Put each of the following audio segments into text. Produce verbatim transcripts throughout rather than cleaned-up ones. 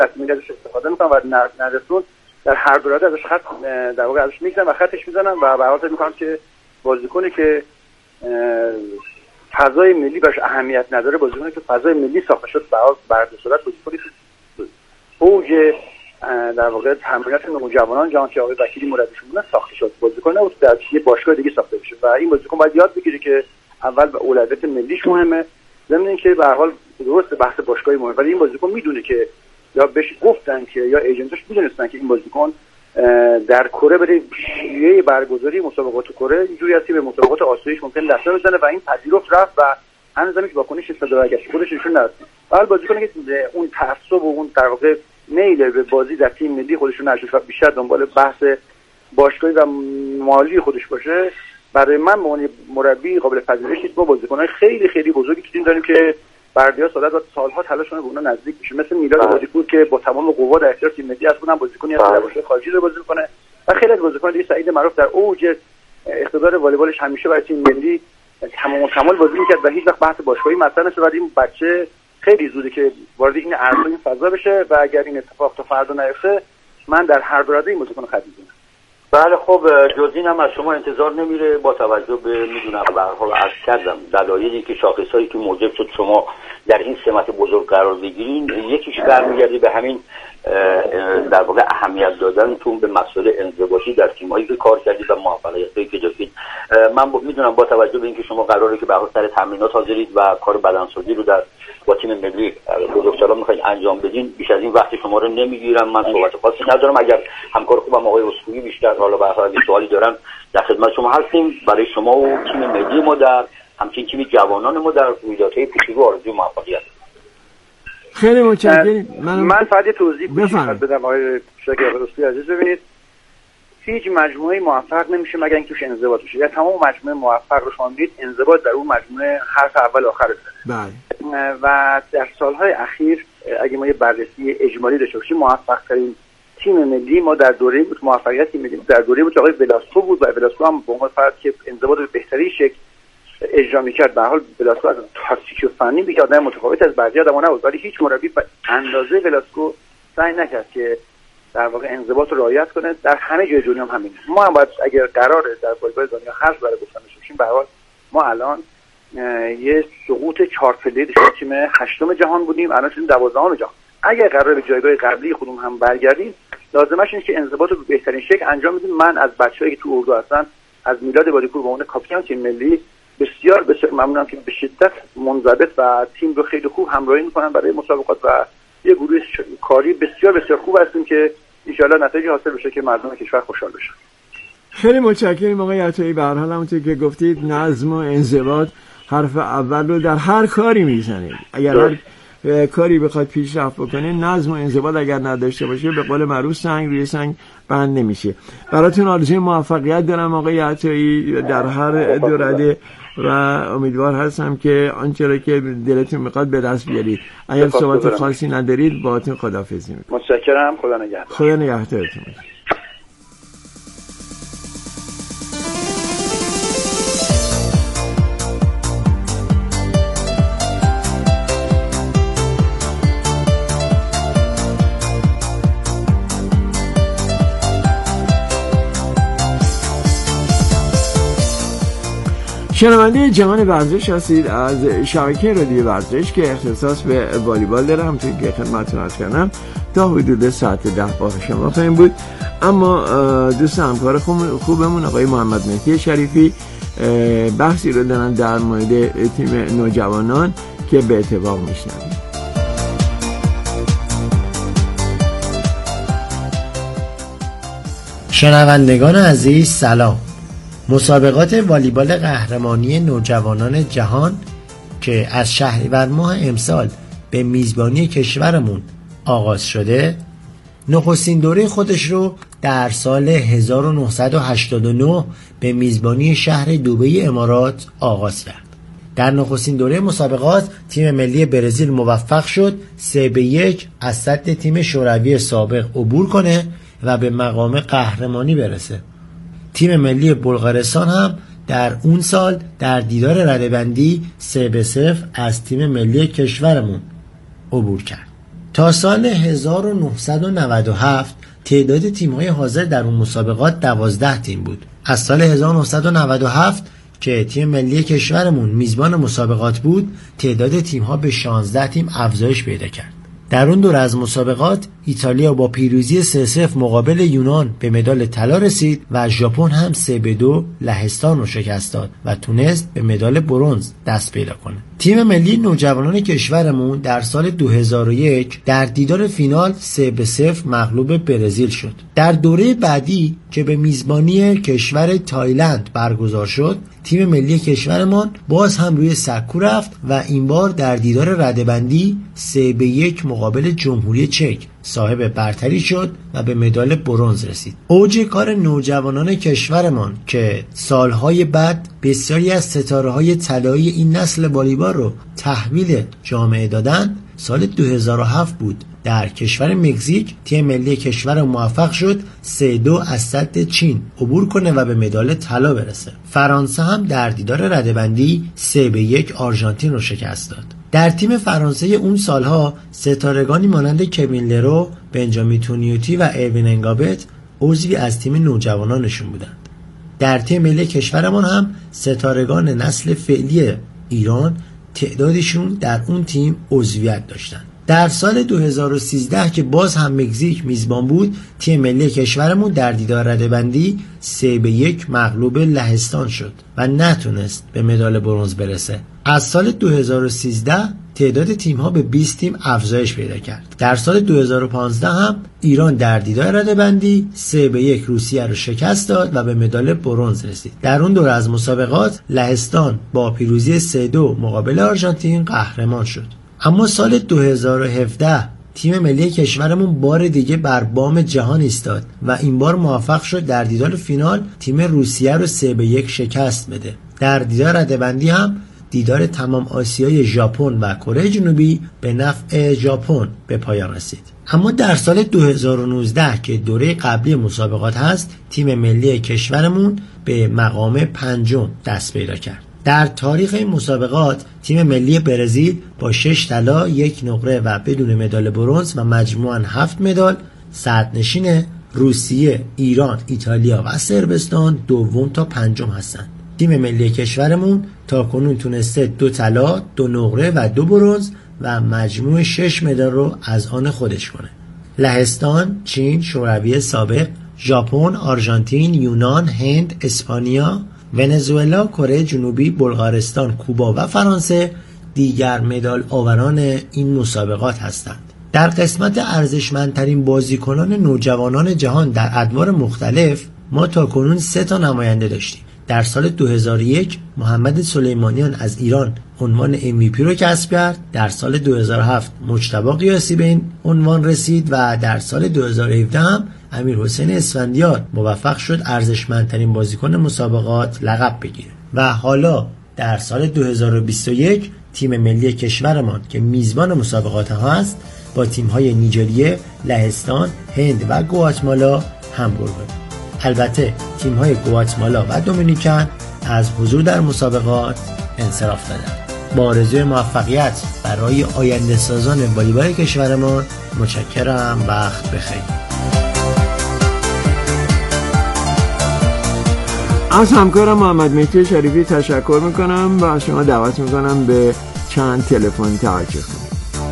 تصمیم ازش استفاده میکنن و نرسون در هر دو رده ازش خط در واقع ازش میگذرن و خطش میزنن و به هر حال میکنن که بازیکنی که فضای ملی براش اهمیت نداره، بازیکنی که فضای ملی ساخته شد بر صورت بازیکنی که اوج در واقع تمرینات نوجوانان جهان که آقای وکیلی مربیشون بودن ساخته شد، بازیکن نبود در یه باشگاه دیگه ساخته بشه و این بازیکن باید یاد بگیره که اول به اولویت ملیش مهمه، ضمن اینکه به هر حال درست بحث باشگاهی مهمه، ولی این بازیکن میدونه که یا بهش گفتن که یا ایجنتش میدونستن که این بازیکن در کره برای شیوه برگزاری مسابقات کره اینجوری هستی به مسابقات آسیاییش ممکن دست بزنه و این پذیرفت رفت و هنوز هیچ واکنشی صدا برگشت خودش نشون نداد. ولی بازیکنی که اون تعصب و اون در واقع میل به بازی در تیم ملی خودشون نشه و بیشتر دنبال بحث باشگاهی و مالی خودش باشه، برای من به عنوان مربی قابل پذیرش نیست. ما بازیکن‌های خیلی خیلی بزرگی تو تیم داریم که بردیا سعادت و سالها تلاش کنه به اونا نزدیک بشه، مثل میلاد بازیکن که با تمام قوا در اختیار تیم ملی هست، اونم بازیکنی هست در باشگاه خارجی رو بازی می‌کنه و خیلی از بازیکن‌ها دیگه. سعید معروف در اوج اقتدار والیبالش همیشه برای تیم ملی تمام کمال بازی می‌کرد و هیچ وقت بحث باشگاهی مطرح نشد. ولی این بچه خیلی زوده که وارد این عرصه این فضا بشه و اگر این اتفاق تا فردا نیفته من در هر دو رده این بازیکن خرید می‌کنم. بله خب جز این هم از شما انتظار نمیره با توجه به میدونم به هر حال عرض کردم دلایلی که شاخصایی که موجب شد شما در این سمت بزرگ قرار بگیرین، یکیش برمیگرده به همین در واقع اهمیت دادنتون به مسئله انضباطی در تیم‌هایی که کار کردید و موفقیتایی که داشتید. من میدونم با توجه به اینکه شما قراره که به هر حال سر تمرینات حاضرید و کار بدنسازی رو در با تیم ملی بزرگسالان میخواید انجام بدین، بیش از این وقت شما رو نمیگیرم. من صحبت خاصی ندارم، اگر همکار خوبم آقای اسکوئی بیشتر حالا به هر حال سوالی دارن در خدمت شما هستیم. برای شما و تیم ملی ما در همچنین تیم جوانان ما در رویدادهای پیشرو آرزوی موفقیت. خیلی متشکرم. من من فقط توضیح بدم آقای شاگرد اسکوئی عزیز. ببینید هیچ مجموعه موفق نمیشه مگر اینکه توش انضباط باشه. یا تمام مجموعه موفق رو شما می‌بینید انضباط در اون مجموعه حرف اول آخر داره. بله. و در سالهای اخیر اگه ما یه بررسی اجمالی داشته باشیم موفق ترین تیم ملی ما در دوره بود موفقیت تیم ملی در دوره بود که آقای ولاسکو بود و ولاسکو هم به عنوان فرد که انضباط به بهترین شکل اجرا می‌کرد. به هر حال ولاسکو از تاکتیک و فنی بیاد آدم متفاوت از بقیه آدم‌ها نبود، ولی هیچ مربی به اندازه ولاسکو سعی نکرد که در واقع انضباط رو رعایت کنه. در همه جای دنیا هم همینه. ما هم باید اگر قراره در والیبال دنیا حرف برای گفتن بشیم، به هر حال ما الان یه سقوط چهار پله‌ای داشتیم، تیم هشتم جهان بودیم، الان شدیم دوازدهم جهان. اگر قراره به جایگاه قبلی خودمون هم برگردیم، لازمش اینه که انضباط رو به بهترین شکل انجام بدیم. من از بچه‌ای که تو اردو هستن، از میلاد بادیپور به عنوان کاپیتان تیم ملی بسیار بسیار ممنونم که به شدت منضبط و تیم رو خیلی خوب همراهی می‌کنن برای مسابقات و یه گروه کاری بسیار بسیار خوب هستیم که ان شاءالله نتایج حاصل بشه که مردم کشور خوشحال بشن. خیلی متشکرم آقای عطایی. به هر حال همونطور که گفتید نظم و انضباط حرف اول رو در هر کاری میزنید. اگر هر کاری بخواد پیشرفت بکنه نظم و انضباط اگر نداشته باشه به قول معروف سنگ روی سنگ بند نمیشه. براتون آرزوی موفقیت دارم آقای عطایی در هر دورده و امیدوار هستم که آنچه را که دلتون میخواد به دست بیارید. اگر صحبت خاصی ندارید باهاتون خداحافظی میکنم. متشکرم. خدا نگهدار. خدا نگهدارتون. شنونده جهان ورزش هستید از شبکه رادیو ورزش که اختصاص به والیبال داره. همونطور که خدمتتون عرض کردم تا حدود ساعت ده با شما خواهیم بود. اما دوست همکار خوبمون آقای محمد مهدی شریفی بحثی رو دارن در مورد تیم نوجوانان که به اتفاق میشنویم. شنوندگان عزیز سلام. مسابقات والیبال قهرمانی نوجوانان جهان که از شهریور ماه امسال به میزبانی کشورمون آغاز شده نخستین دوره خودش رو در سال هزار و نهصد و هشتاد و نه به میزبانی شهر دبی امارات آغاز کرد. در نخستین دوره مسابقات تیم ملی برزیل موفق شد سه به یک از سد تیم شوروی سابق عبور کنه و به مقام قهرمانی برسه. تیم ملی بلغارستان هم در اون سال در دیدار رده‌بندی سه به صفر از تیم ملی کشورمون عبور کرد. تا سال هزار و نهصد و نود و هفت تعداد تیم‌های حاضر در اون مسابقات دوازده تیم بود. از سال هزار و نهصد و نود و هفت که تیم ملی کشورمون میزبان مسابقات بود، تعداد تیم‌ها به شانزده تیم افزایش پیدا کرد. در اون دوره از مسابقات ایتالیا با پیروزی سه صفر مقابل یونان به مدال طلا رسید و ژاپن هم سه به دو لهستان رو شکست داد و تونست به مدال برنز دست پیدا کنه. تیم ملی نوجوانان کشورمون در سال دو هزار و یک در دیدار فینال سه به صفر مغلوب برزیل شد. در دوره بعدی که به میزبانی کشور تایلند برگزار شد، تیم ملی کشورمان باز هم روی سکو رفت و این بار در دیدار رده‌بندی سه به یک مقابل جمهوری چک صاحب برتری شد و به مدال برنز رسید. اوج کار نوجوانان کشورمان که سالهای بعد بسیاری از ستاره‌های طلایی این نسل والیبال رو تحویل جامعه دادند، سال دو هزار و هفت بود. در کشور مکزیک تیم ملی کشور موفق شد سه دو از سد چین عبور کنه و به مدال طلا برسه. فرانسه هم در دیدار رده‌بندی سه به یک آرژانتین رو شکست داد. در تیم فرانسه اون سالها ستارگانی مانند کوین لرو، بنجامین تونیوتی و اروین انگابت عضوی از تیم نوجوانانشون بودند. در تیم ملی کشورمان هم ستارگان نسل فعلی ایران تعدادشون در اون تیم عضویت داشتند. در سال دو هزار و سیزده که باز هم مکزیک میزبان بود، تیم ملی کشورمون در دیدار رده‌بندی سه به یک مغلوب لهستان شد و نتونست به مدال برنز برسه. از سال دو هزار و سیزده تعداد تیم‌ها به بیست تیم افزایش پیدا کرد. در سال دو هزار و پانزده هم ایران در دیدار رده‌بندی سه به یک روسیه رو شکست داد و به مدال برنز رسید. در اون دوره از مسابقات لهستان با پیروزی سه دو مقابل آرژانتین قهرمان شد. اما سال دو هزار و هفده تیم ملی کشورمون بار دیگه بر بام جهان ایستاد و این بار موفق شد در دیدار فینال تیم روسیه رو سه به یک شکست بده. در دیدار رده‌بندی هم دیدار تمام آسیای ژاپن و کره جنوبی به نفع ژاپن به پایان رسید. اما در سال دو هزار و نوزده که دوره قبلی مسابقات هست، تیم ملی کشورمون به مقام پنجم دست پیدا کرد. در تاریخ این مسابقات تیم ملی برزیل با شش طلا، یک نقره و بدون مدال برنز و مجموعاً هفت مدال صدرنشین روسیه، ایران، ایتالیا و صربستان دوم تا پنجم هستند. تیم ملی کشورمون تاکنون تونسته دو طلا، دو نقره و دو برنز و مجموع شش مدال رو از آن خودش کنه. لهستان، چین، شوروی سابق، ژاپن، آرژانتین، یونان، هند، اسپانیا، ونزوئلا، کره جنوبی، بلغارستان، کوبا و فرانسه دیگر مدال آوران این مسابقات هستند. در قسمت ارزشمندترین بازیکنان نوجوانان جهان در ادوار مختلف ما تاکنون سه تا نماینده داشتیم. در سال دو هزار و یک محمد سلیمانیان از ایران عنوان ام وی پی رو کسب کرد. در سال دو هزار و هفت مجتبی قیاسی به این عنوان رسید و در سال دو هزار و هفده هم امیرحسین اسفندیار موفق شد ارزشمندترین بازیکن مسابقات لقب بگیره. و حالا در سال دو هزار و بیست و یک تیم ملی کشورمان که میزبان مسابقات ها است با تیم‌های نیجریه، لهستان، هند و گواتمالا همراه بود. البته تیم‌های گواتمالا و دومینیکن از حضور در مسابقات انصراف دادند. با آرزوی موفقیت برای آینده سازان والیبال کشورمان متشکرم. وقت بخیر. از همکارم محمد مهدی شریفی تشکر میکنم و شما دعوت میکنم به چند تلفن توجه کنید.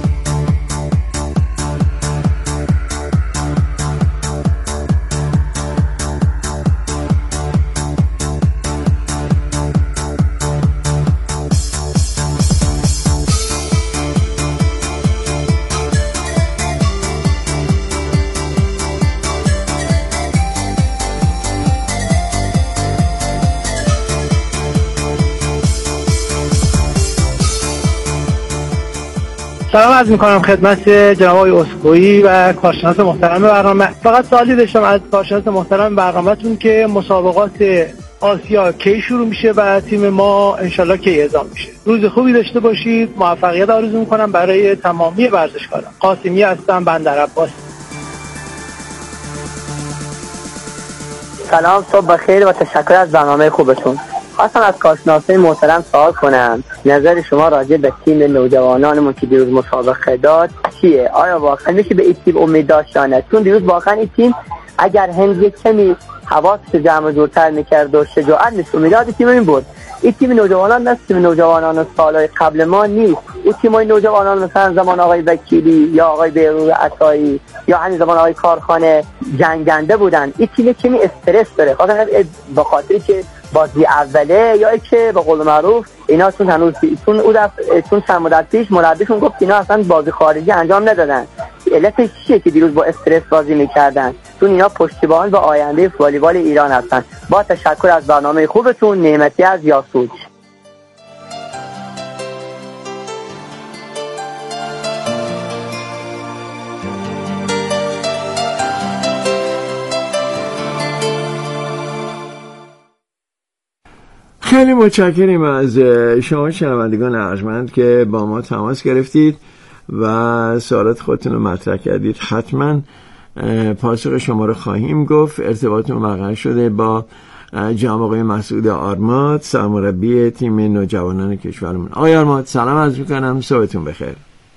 سلام عرض میکنم خدمت جناب آقای اسکوئی و کارشناس محترم برنامه. فقط سوالی داشتم از کارشناس محترم برنامه‌تون که مسابقات آسیا کی شروع میشه و تیم ما انشالله کی اعزام میشه. روز خوبی داشته باشید. موفقیت آرزو میکنم برای تمامی ورزشکاران. قاسمی هستم، بندر عباس. سلام، صبح بخیر و تشکر از برنامه خوبتون. خواستم از کارشناسای محترم سوال کنم نظر شما راجع به تیم نوجوانانمون که دیروز مسابقه داد چیه؟ آیا واقعا میشه به این تیم امید داشت یا نه؟ چون دیروز واقعا این تیم اگر هند یک کمی حواسش جمع جورتر میکرد و شجاعت نیست امیدوار تیم این بود. این تیم نوجوانان نه تیم نوجوانان سالهای قبل ما نیست. این تیمای نوجوانان مثلا زمان آقای وکیلی یا آقای بیرون عطایی یا همین زمان آقای کارخانه جنگنده بودن. این تیم کمی استرس داره خاطر به خاطری که بازی اوله یا که به قول معروف اینا چون هنوز چون او چون چند مدت پیش مربیشون گفت اینا اصلا بازی خارجی انجام ندادن. علتش چیه که دیروز با استرس بازی میکردن؟ چون اینا پشتیبان به آینده والیبال ایران هستن. با تشکر از برنامه خوبتون. نعمتی از یاسوج. خیلی متشکریم از شما شنوندگان ارجمند که با ما تماس گرفتید و سوالات خودتون رو مطرح کردید. حتما پاسخ شما رو خواهیم گفت. ارتباطمون برقرار شده با جناب آقای مسعود آرمات، سرمربی تیم نوجوانان کشورمون. آقای آرمات سلام عرض می‌کنم، صبحتون بخیر.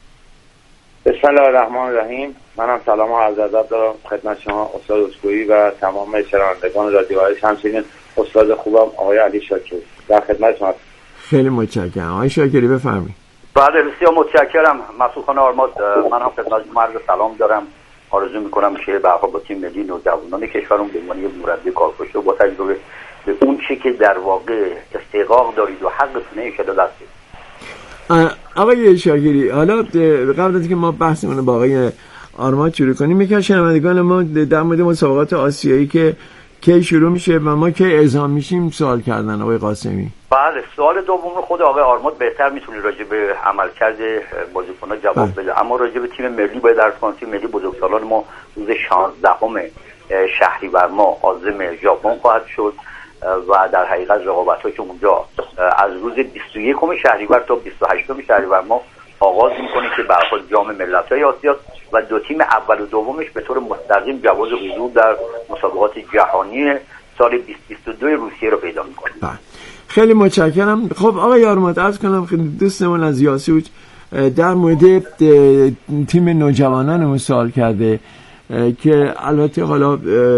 بسم الله الرحمن الرحیم. منم سلام و عرض ادب دارم خدمت شما استاد اسکوئی و تمام شنوندگان رادیو آرش، همچنین استاد خوبم آقای علی شاکری. در خدمت شما. خیلی متشکرم. آقای شاکری بفرمایید. بله بسیار متشکرم مسعود خان آرمات. من هم خدمت شما عرض سلام دارم. آرزو میکنم که به حال با تیم ملی نوجوانان کشورمون به عنوان یک مربی کارکشته با تجربه به اون چی که در واقع استحقاق دارید و حقتونه ان شاءالله دست بدید. آقای شاکری، حالا قبل از اینکه ما بحثمون رو با آقای آرمات شروع کنیم، یکی از شنوندگان ما در مورد مسابقات آسیایی که کی شروع میشه و ما کی اعزام میشیم سوال کردن. آقای قاسمی. بله، سوال دوم خود آقای آرمات بهتر میتونی راجع به عملکرد بازیکن‌ها جواب بده، اما راجع به تیم ملی باید در کنیم. تیم ملی بزرگسالان ما روز شانزدهم شهریور ماه عازم ژاپن خواهد شد و در حقیقت رقابت‌ها که اونجا از روز بیست و یکم شهریور تا بیست و هشتم شهریور ماه آغاز میکنه که به حال جام ملت‌های آسیا و دو تیم اول و دومش به طور مستقیم جواز حضور در مسابقات جهانی سال بیست و بیست و دو روسیه رو پیدا میکنه. خیلی متشکرم. خب آقای آرمات عرض کنم خیلی دوستمون از یاسوج در مورد تیم نوجوانانمون سوال کرده که البته حالا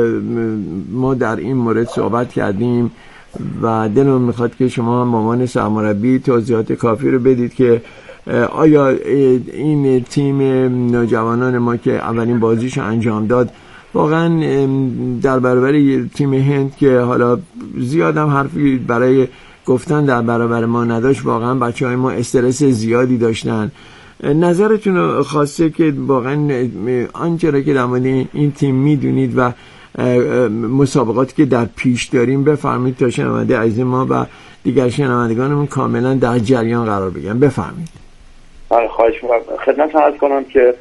ما در این مورد صحبت کردیم و دلمون میخواد که شما مامان سرمربی توضیحات کافی رو بدید که آیا این تیم نوجوانان ما که اولین بازیش انجام داد واقعا در برابر تیم هند که حالا زیادم حرفی برای گفتن در برابر ما نداشت، واقعا بچه های ما استرس زیادی داشتن. نظرتون رو خواسته که واقعا آنچه را که در مورد این تیم میدونید و مسابقاتی که در پیش داریم بفرمایید تا شنونده عزیز ما و دیگر شنوندگانمون کاملا در جریان قرار بگیرن. بفرمایید. آره خواهش می‌کنم. خدمتتون عرض کنم که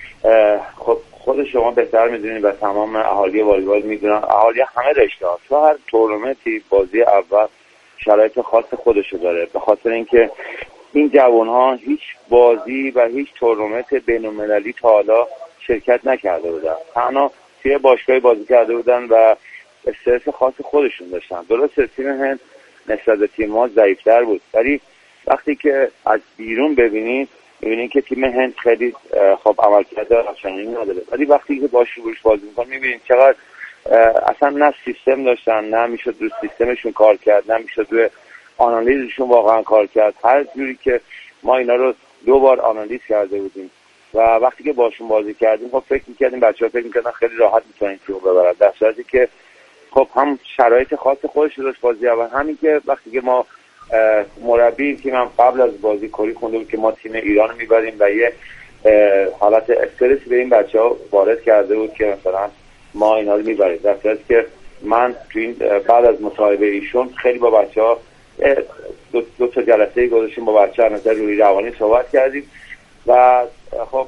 خب خود شما بهتر میدونید و تمام اهالی والیبال میدونن، اهالی همه رشته‌ها تو هر تورنمنتی بازی اول شرایط خاص خودشو داره، به خاطر اینکه این جوان‌ها هیچ بازی و هیچ تورنمنت بین‌المللی تا حالا شرکت نکرده بودن، تنها توی باشگاهی بازی کرده بودن و استرس خاص خودشون داشتن. درسته تیم هند نسبت به تیم ما ضعیف‌تر بود، ولی وقتی که از بیرون ببینید می‌بینید که تیم هند خیلی خوب عملکرد آنچنانی نداره، ولی وقتی که با شروعش بازی می‌کنید می‌بینید چقدر اصلا نه سیستم داشتن، نه میشد روی سیستمشون کار کرد، نه میشد روی آنالیزشون واقعا کار کرد. هر جوری که ما اینا رو دو بار آنالیز کرده بودیم و وقتی که باشون بازی کردیم خب فکر می‌کردیم بچه‌ها فکر می‌کردن خیلی راحت می‌تونن تیمو ببرن، در صورتی که خب هم شرایط خاص خودش رو داشت بازی اول. همین که وقتی که ما مربی تیمم قبل از بازی کلی خونده بود که ما تیم ایران رو می‌بریم و یه حالت استرس به این بچه‌ها وارد کرده بود که مثلا ما اینا رو می‌بریم، در صورتی که من تو این بعد از مصاحبه ایشون خیلی با بچه‌ها دو, دو تا جلسه گذاشتیم، با بچه‌ها نظر روی روانی صحبت کردیم و خب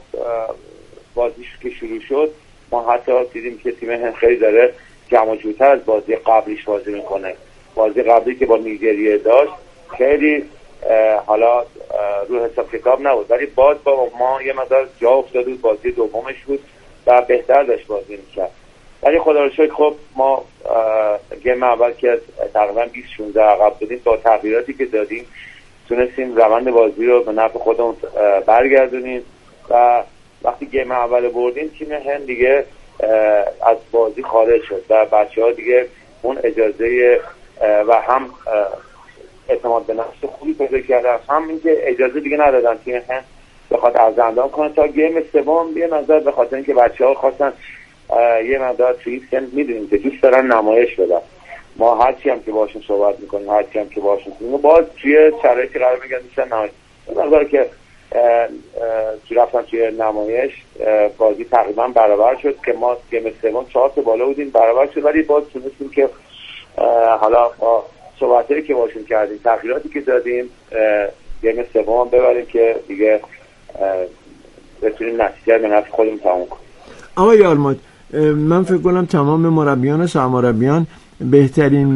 بازیش که شروع شد ما حتی دیدیم که تیم هند خیلی داره جمع جورتر از بازی قبلیش بازی میکنه. بازی قبلی که با نیجریه داشت خیلی حالا رو حساب کتاب نبود، ولی باز با ما یه مقدار جا افتاده بود، بازی دومش بود و بهتر داشت بازی میکرد. ولی خدا رو شکر خب ما گیم اول که تقریبا بیست شانزده عقب بودیم، با تغییراتی که دادیم تونستیم روند بازی رو به نفع خودمون برگردونیم و وقتی گیم اول بردیم تیم هند دیگه از بازی خارج شد و بچه‌ها دیگه اون اجازه و هم اعتماد به نفس خوبی پیدا کردن، هم اینکه اجازه دیگه ندادن تیم هند بخواد از اندام کنه تا گیم سوم. یه نظر به خاطر اینکه بچه‌ها خواستن یه مقدار توی سن میدونیم که دوست دارن نمایش بدن، ما هرچی هم که باشون صحبت میکنیم، هرچی هم که باشون میگیم باز توی شرایطی قرار میگن میشن نمایش. نظر که توی رفتن توی نمایش بازی تقریبا برابر شد که ما گیم سوم چهار تا بالا بودیم برابر شد، ولی باز تونستیم که حالا با صحبتایی که باشون کردیم، تغییراتی که دادیم، گیم سوم ببریم که دیگه بتونیم نتیجه به نفع خودمون تموم کنیم. آقای آرماد، من فکر کنم تمام مربیان و سرمربیان بهترین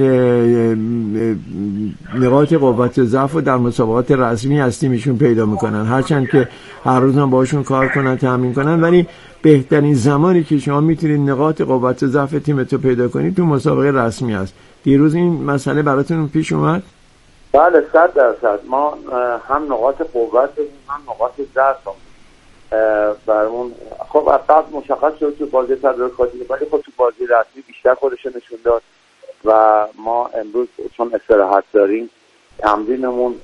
نقاط قوت ضعف رو در مسابقات رسمی از تیمشون پیدا میکنن، هرچند که هر روز هم باشون کار کنن، تمرین کنن، ولی بهترین زمانی که شما میتونید نقاط قوت ضعف تیمتو پیدا کنید تو مسابقه رسمی است. دیروز این مسئله براتون پیش اومد؟ بله صد درصد. ما هم نقاط قوت داریم هم نقاط ضعف برامون خب از قبل مشخص شد تو بازی تدارکاتی، ولی خب تو بازی رسمی بیشتر خودش نشون داد و ما امروز چون استراحت داریم تمرینمون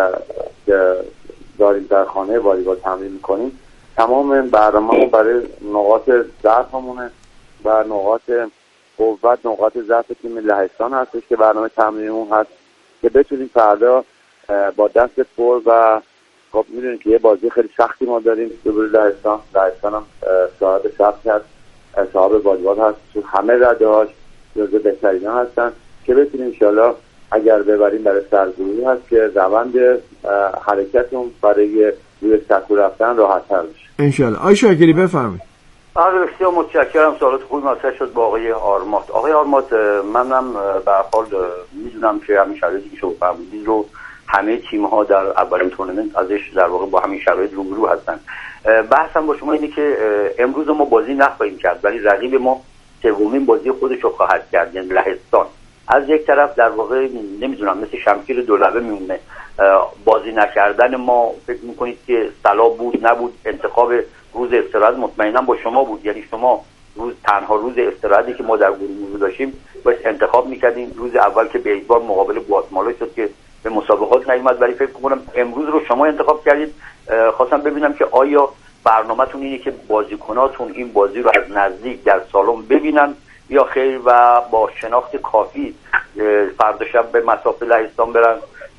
داریم در خانه والیبال تمرین میکنیم، تمام برنامه‌مون برای نقاط ضعفمونه و نقاط قوت نقاط ضعف تیم لهستان هستش که برنامه تمرینمون هست که بتونیم فردا با دست پر و خب میدونید که یه بازی خیلی سختی ما داریم دوباره لهستان. لهستان هم صاحب سخت هست، صاحب والیبال هست، تو همه رده‌هاش جزو بهترین ها هستن که بتونیم انشالله اگر ببریم برای سرگروهی هست که روند حرکتمون برای روی سکو رفتن راحت تر بشه انشالله. آقای شاکری بفرمایید. آره بسیار متشکرم. سوالات خوبی مطرح شد با آقای آرمات. آقای آرمات، منم به هر حال میدونم که همین شرایطی که شما فرمودید رو همه تیم ها در اولین تورنمنت ازش در واقع با همین شرایط روبرو هستن. بحثم با شما اینه که امروز ما بازی نخواهیم کرد ولی رقیب ما سومین بازی خودش رو خواهد کرد، یعنی لهستان. از یک طرف در واقع نمیدونم مثل شمشیر دولبه میمونه، بازی نکردن ما فکر میکنید که صلاح بود نبود، انتخاب روز استراحت مطمئنا با شما بود، یعنی شما روز تنها روز استراحتی که ما در گروه داشتیم باید انتخاب میکردیم. روز اول که به اجبار مقابل گواتمالا شد که به مسابقات نیومد، ولی فکر میکنم امروز رو شما انتخاب کردید. خواستم ببینم که آیا برنامه‌تون اینه که بازیکناتون این بازی رو از نزدیک در سالن ببینن یا خیر و با شناخت کافی فردا شب به مسافه لهستان برن؟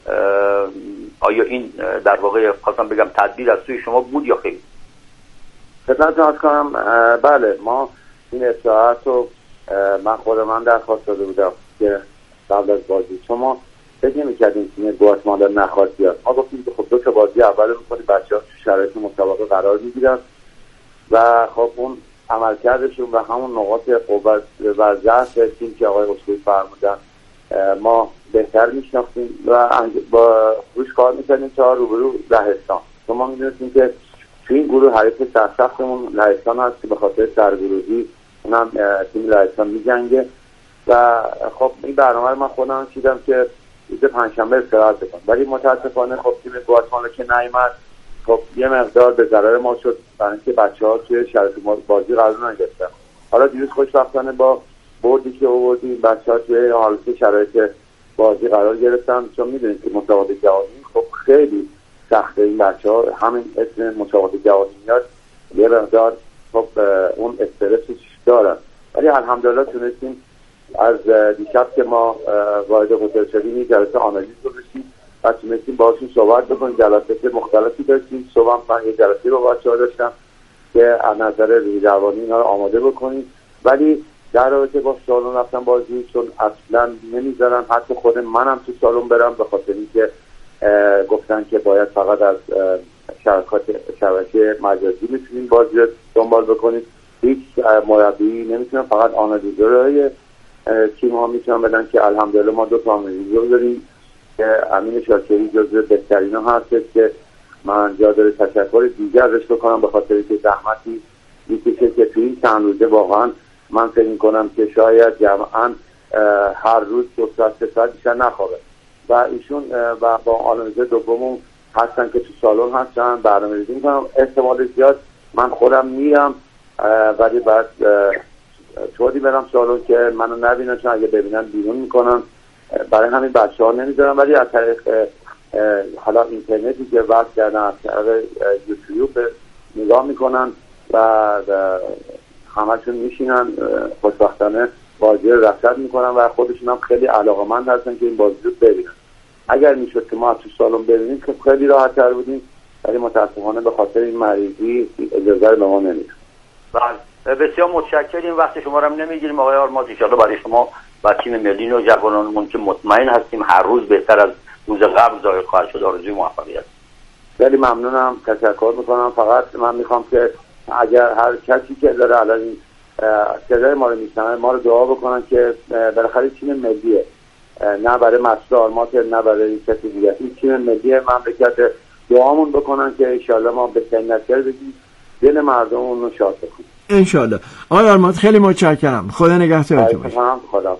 آیا این در واقع خواستم بگم تدبیر از سوی شما بود یا خیر؟ خدمتتون عرض کنم بله، ما این استراحت رو من خود من درخواست داده بودم که قبل از بازی شما فکر نمی‌کردیم تیم گواتمالا نخواد بیاد. ما گفتیم که خب دو تا بازی اول رو می‌کنیم، بچه‌ها تو شرایط مسابقه قرار می‌گیرن و خب اون عملکردشون و همون نقاط قوت و ضعف تیم که آقای اسکوئی فرمودن ما بهتر می‌شناختیم و با روش کار می‌کردیم تا روبرو لهستان. شما می‌دونید که تو این گروه حریف سرسختمون لهستان هست که به خاطر سرگروهی اونم تیم لهستان می‌جنگه و خب این برنامه رو من خودم چیدم که روز پنجشنبه استراحت بکنم، ولی متاسفانه خب تیم گواتمالا که نیامد خب یه مقدار به ضرر ما شد، برای اینکه بچه‌ها توی شرایط بازی قرار نگرفتن. حالا دیروز خوشبختانه با بردی که آوردیم بچه‌ها توی حالت شرایط بازی قرار گرفتن، چون می‌دونید که مسابقات جهانی خب خیلی سخته. این بچه‌ها همین اسم مسابقات جهانی میاد یه مقدار خب اون استرسش دارن، ولی الحمدلله تونستیم از دیشب که ما وارد هتل شدیم این جلسه آنالیز رو داشتیم و تونستیم باهاشون صحبت بکنیم. جلسات مختلفی داشتیم. صبح من یه جلسه با بچه‌ها داشتم که از نظر روحی روانی اینا رو آماده بکنیم، ولی در رابطه با سالن رفتن بازی چون اصلا نمیذارن حتی خود منم تو سالن برم، به خاطر اینکه گفتن که باید فقط از شبکه مجازی میتونیم بازی رو دنبال بکنیم. هیچ مربی نمیتونن، فقط آنالیزورهای تیم ها میتونن بدن که الحمدلله ما دو تا آنالیزور داریم که امین شاکری جزو بهترین ها هست که من جا داره تشکر دیگر ازش بکنم به خاطر که زحمتی میکشه که توی این چند روزه واقعا من فکر میکنم که شاید جمعاً هر روز دو ساعت سه ساعت بیشتر نخوابه و ایشون و با آنالیز دوممون هستن که تو سالن هستن برنامه‌ریزی میکنن. احتمال زیاد من خودم میرم ولی بعد طوری برم سالن که منو نبینن، چون اگه ببینن بیرون میکنن. برای همین بچه ها نمیذارم، ولی از طریق حالا اینترنتی که وصل کردن از طریق یوتیوب نگاه میکنن و همشون میشینن خوشبختانه بازی رو رصد میکنن و خودشون هم خیلی علاقه‌مند هستن که این بازی رو ببینن. اگر میشد که ما تو سالن ببینیم که خیلی راحت تر بودیم، ولی متاسفانه به خاطر این مریضی اجازه رو به ما نمیدن. بله بسیار متشکریم، وقت شما رو هم نمیگیریم آقای آرماز. ان شاءالله برای شما و تیم ملی نوجوانانمون که مطمئن هستیم هر روز بهتر از روز قبل ظاهر خواهد شد آرزوی موفقیت. خیلی ممنونم، تشکر میکنم. فقط من میخوام که اگر هر کسی که داره الان این صدای ما رو میشنوه ما رو دعا بکنن که بالاخره تیم ملیه، نه برای مسعود آرماز نه برای کسی دیگه، این تیم ملی مملکت، دعامون بکنن که ان شاءالله ما به سنتر بگیم دل مردممون رو شاد بکنیم ان شاءالله. آقای آرماز خیلی متشکرم، خدا نگهدارتون باشه. خدا.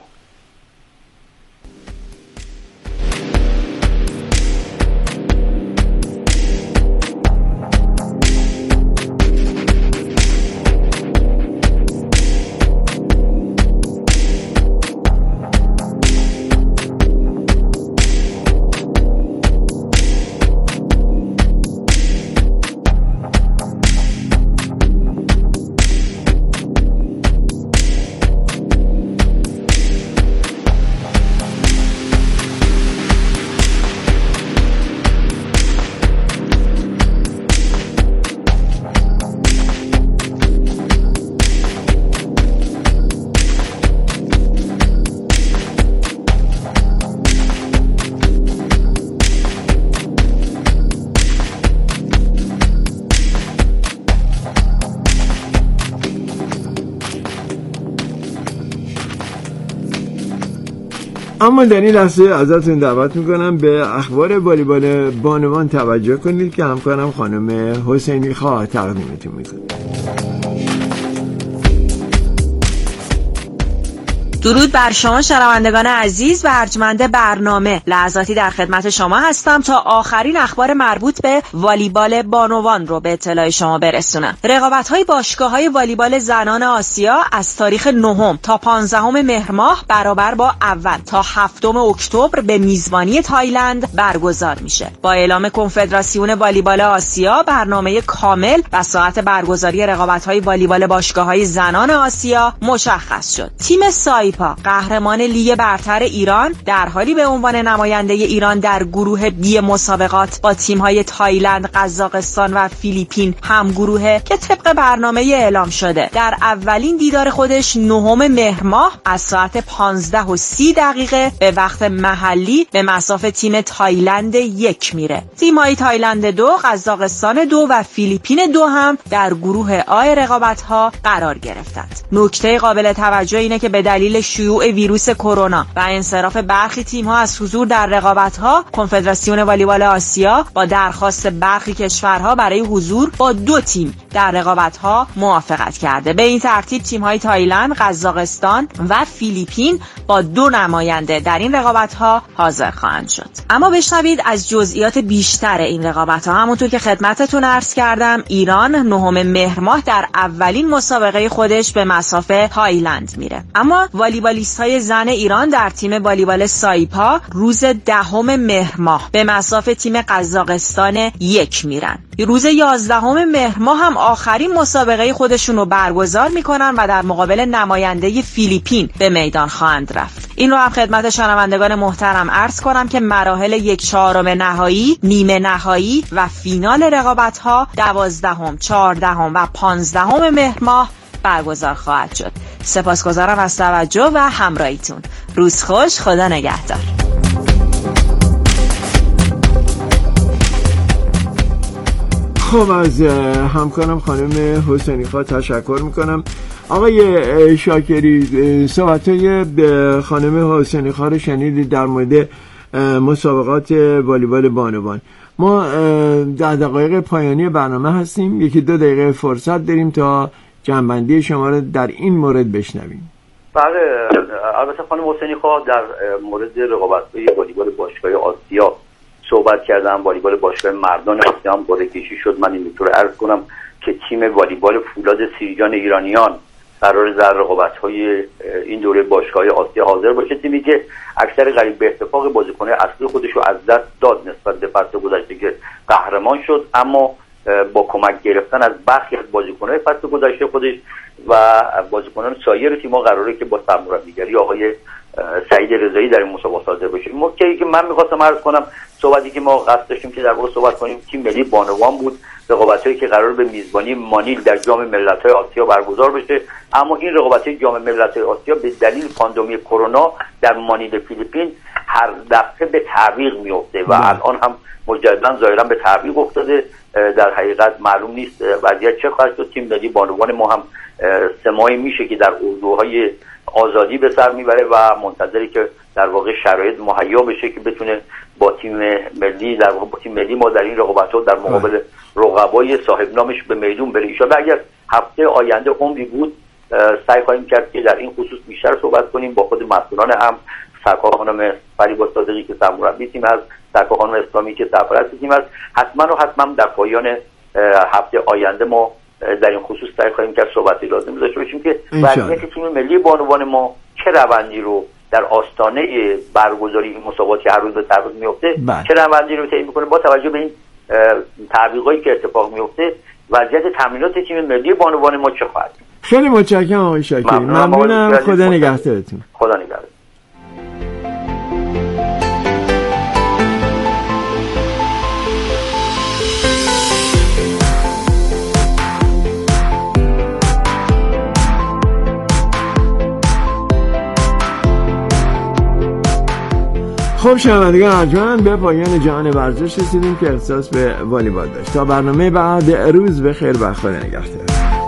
اما در این لحظه ازتون دعوت میکنم به اخبار والیبال بانوان توجه کنید که همکارم خانم حسینی خواه تقدیمتون میکنه. درود بر شما شنوندگان عزیز و ارجمند برنامه. لحظاتی در خدمت شما هستم تا آخرین اخبار مربوط به والیبال بانوان رو به اطلاع شما برسونم. رقابت‌های باشگاه‌های والیبال زنان آسیا از تاریخ نهم تا پانزدهم مهر ماه برابر با اول تا هفتم اکتبر به میزبانی تایلند برگزار میشه. با اعلام کنفدراسیون والیبال آسیا برنامه کامل و ساعت برگزاری رقابت‌های والیبال باشگاه‌های زنان آسیا مشخص شد. تیم سای قهرمان لیگ برتر ایران در حالی به عنوان نماینده ایران در گروه بی مسابقات با تیم‌های تایلند، قزاقستان و فیلیپین هم گروهه که طبق برنامه اعلام شده در اولین دیدار خودش نهم مهر ماه از ساعت پانزده و سی دقیقه به وقت محلی به مصاف تیم تایلند یک میره. تیم‌های تایلند دو، قزاقستان دو و فیلیپین دو هم در گروه آ رقابت‌ها قرار گرفتند. نکته قابل توجه اینه که به دلیل شیوع ویروس کرونا و انصراف برخی تیم‌ها از حضور در رقابت‌ها، کنفدراسیون والیبال آسیا با درخواست برخی کشورها برای حضور با دو تیم در رقابت‌ها موافقت کرده. به این ترتیب تیم‌های تایلند، قزاقستان و فیلیپین با دو نماینده در این رقابت‌ها حاضر خواهند شد. اما بشنوید از جزئیات بیشتر این رقابت‌ها. همونطور که خدمتتون عرض کردم، ایران نهم مهر ماه در اولین مسابقه خودش به مصاف تایلند میره. اما والیبالیست‌های زن ایران در تیم والیبال سایپا روز دهم مهر ماه به مصاف تیم قزاقستان یک میرن. روز یازدهم مهر ماه هم آخرین مسابقه خودشون رو برگزار میکنن و در مقابل نماینده فیلیپین به میدان خواهند رفت. این رو هم خدمت شنوندگان محترم عرض کنم که مراحل یک چهارم نهایی، نیمه نهایی و فینال رقابت‌ها دوازدهم، چهاردهم و پانزدهم مهر ماه برگزار خواهد شد. سپاسگزارم از توجه و همراهیتون. روز خوش، خدا نگهدار. خب از همکارم خانم حسینی خواه تشکر میکنم. آقای شاکری، صحبت‌های خانم حسینی خواه رو شنیدید در مورد مسابقات والیبال بانوان. ما در دقایق پایانی برنامه هستیم، یکی دو دقیقه فرصت داریم تا جنبندی شما رو در این مورد بشنویم. بله، البته خانم حسینی خواه در مورد رقابت‌های والیبال باشگاه آسیا صحبت کردم. والیبال باشگاه مردان آسیا هم قرعه کشی شد. من اینطور عرض کنم که تیم والیبال فولاد سیرجان ایرانیان قرار در رقابت‌های این دوره باشگاه آسیا حاضر باشه. تیمی که اکثر قریب به اتفاق بازیکن‌های اصلی خودش رو از دست داد نسبت به فصل گذشته که قهرمان شد، اما با کمک گرفتن از برخی از بازیکن‌های فصل گذشته خودش و بازیکنان سایر تیم‌ها قراره که با سرمربیگری آقای سعید رضایی در این مسابقات حاضر باشیم. نکته‌ای که من می‌خواستم عرض کنم، صحبتی که ما قصد داشتیم که در مورد صحبت کنیم تیم ملی بانوان بود، رقابت‌هایی که قرار به میزبانی مانیل در جام ملت‌های آسیا برگزار بشه، اما این رقابت‌های جام ملت‌های آسیا به دلیل پاندمی کرونا در مانیل فیلیپین هر دفعه به تعویق میفته و الان هم مجددا ظاهرا به تعویق افتاده. در حقیقت معلوم نیست وضعیت چه خواهد شد. تیم ملی بانوان ما هم سه ماهی میشه که در اردوهای آزادی به سر میبره و منتظری که در واقع شرایط مهیا بشه که بتونه با تیم ملی در واقع با تیم ملی ما در این رقابت‌ها در مقابل رقبای صاحب نامش به میدون بره. ان شاءالله اگر هفته آینده عمری بود سعی خواهیم کرد که در این خصوص بیشتر صحبت کنیم با خود مسئولان هم، سرکار خانم فریبا صادقی که سرمربی تیم است، سرکار خانم اسلامی که سرپرست تیم است. حتما و حتما در پایان هفته آینده ما در این خصوص سعی خواهیم کرد صحبتی لازم داشته باشیم که وضعیت تیم ملی بانوان ما چه روندی رو در آستانه برگزاری این مسابقات که هر روز به تعویق میفته چه روندی رو طی میکنه با توجه به این تعویقایی که اتفاق میفته. وضعیت تمرینات تیم ملی بانوان ما چه خواهد؟ خیلی متشکرم آقای شاکری. ممنونم. خدا نگهدارتون. خدا نگهدار. خب شنوندگان ارجمند، به پایان جهان ورزش رسیدیم که اختصاص به والیبال داشت. تا برنامه بعد، روز بخیر و خدا نگهدار.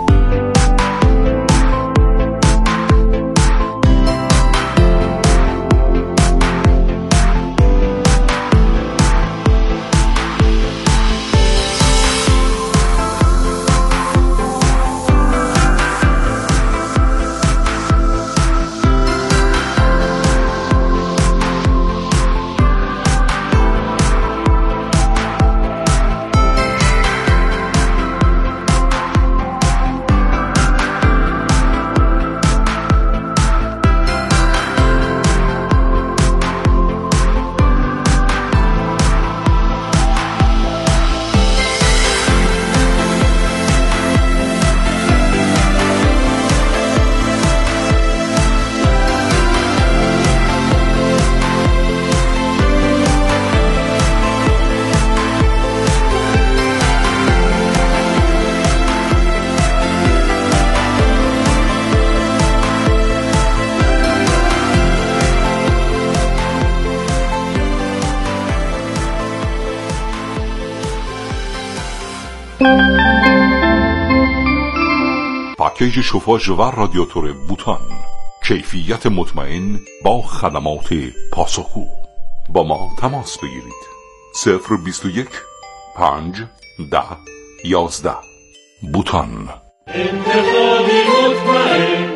پاکیج شوفاژ و رادیاتور بوتان، کیفیت مطمئن با خدمات پاسخگو. با ما تماس بگیرید. صفر بیست و یک پنج ده یازده. بوتان، انتخابی مطمئن.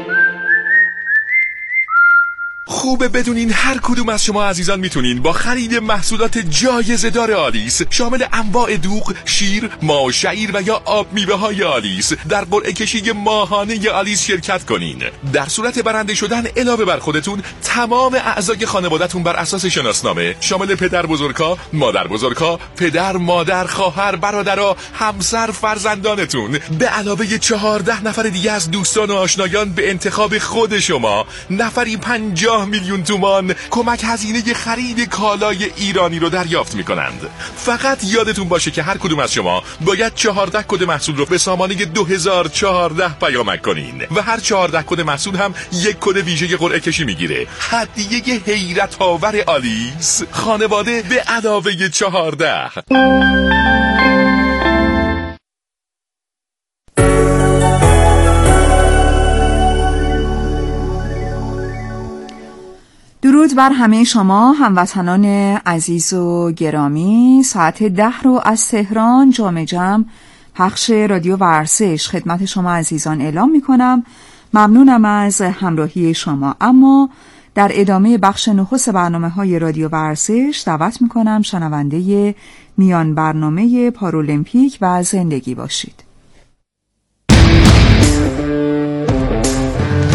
خوبه بدونین هر کدوم از شما عزیزان میتونین با خرید محصولات جایزه دار آلیس شامل انواع دوغ، شیر، ماه، شعیر و یا آب میوه های آلیس در قرعه کشی ماهانه آلیس شرکت کنین. در صورت برنده شدن علاوه بر خودتون تمام اعضای خانواده‌تون بر اساس شناسنامه شامل پدر بزرگا، مادر بزرگا، پدر، مادر، خواهر، برادرها، همسر، فرزندانتون به علاوه چهارده نفر دیگه از دوستان و آشنایان به انتخاب خود شما نفری پنجاه میلیون تومان کمک هزینه خرید کالای ایرانی رو دریافت میکنند. فقط یادتون باشه که هر کدوم از شما باید چهارده کد محصول رو به سامانه دو هزار و چهارده پیامک کنین و هر چهارده کد محصول هم یک کد ویژه قرعه کشی میگیره. هدیه حیرت آور آلیس، خانواده به علاوه چهارده. درود بر همه شما هموطنان عزیز و گرامی. ساعت ده رو از تهران جام جم پخش رادیو ورزش خدمت شما عزیزان اعلام می کنم ممنونم از همراهی شما. اما در ادامه بخش نخست برنامه های رادیو ورزش دعوت میکنم شنونده میان برنامه پارالمپیک و زندگی باشید.